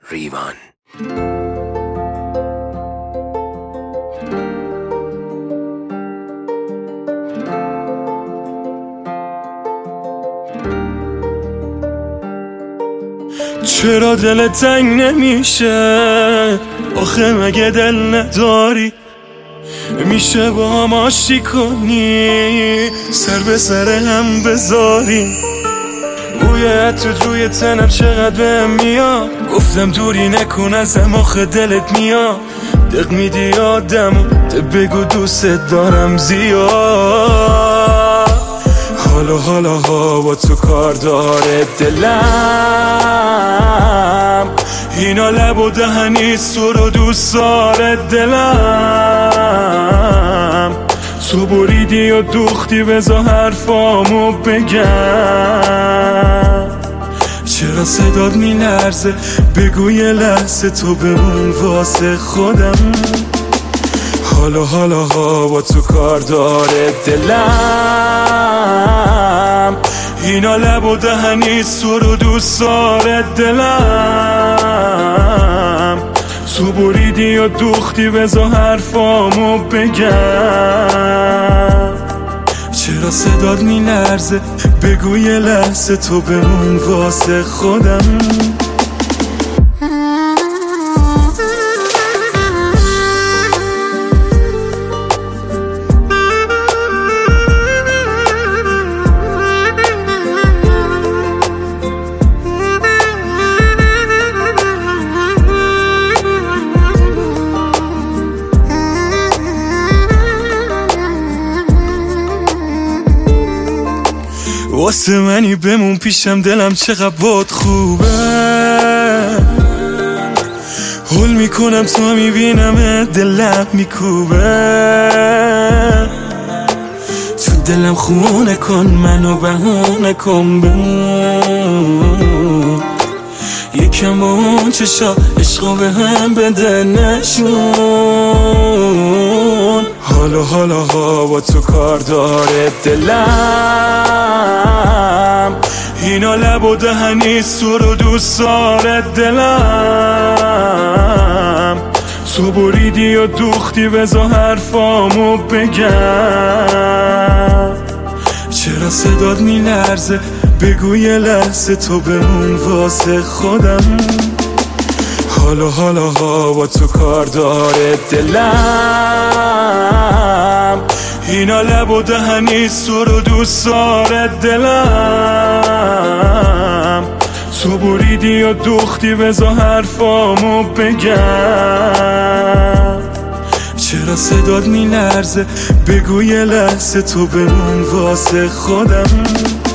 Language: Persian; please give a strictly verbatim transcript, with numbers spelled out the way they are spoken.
ریوان. چرا دل تنگ نمیشه؟ آخه مگه دل نداری؟ میشه با هم آشتی کنی، سر به سر هم بذاری. بوی عطرت روی تنم چقدر بهم میاد، گفتم دوری نکن ازم آخه دلت میاد. دق میدی آدمو ده بگو دوست دارم زیاد. حالا حالا ها با تو کار داره دلم، اینا لب و دهنی سر و دوست داره دلم. تو بریدی و دوختی بذار حرفامو بگم. چرا صدات میلرزه؟ بگو یه لحظه تو بمون واسه خودم. حالا حالا ها با تو کار داره دلم، اینا لب و دهنی سر و دوست داره دلم. تو بریدی و دوختی بذار حرفامو بگم. چرا صدات میلرزه؟ بگو یه لحظه تو بمون واسه خودم. واسه منی بمون پیشم، دلم چقدر باد خوبه. هول میکنم تو میبینم دلم میکوبه. تو دلم خونه کن منو بهونه کن بمون. یکم با اون چشا عشقو به هم بده نشون. حالا حالا ها با تو کار داره دلم، اینا لب و دهنی سر و دوست داره دلم. تو بریدی و دوختی بذار حرفامو بگم. چرا صدات میلرزه؟ بگو یه لحظه تو بمون واسه خودم. حالا حالا ها با تو کار داره دلم، اینا لب و دهنی سر و دوست داره دلم. تو بریدی و دوختی بذار حرفامو بگم. چرا صدات میلرزه؟ بگو یه لحظه تو بمون واسه خودم.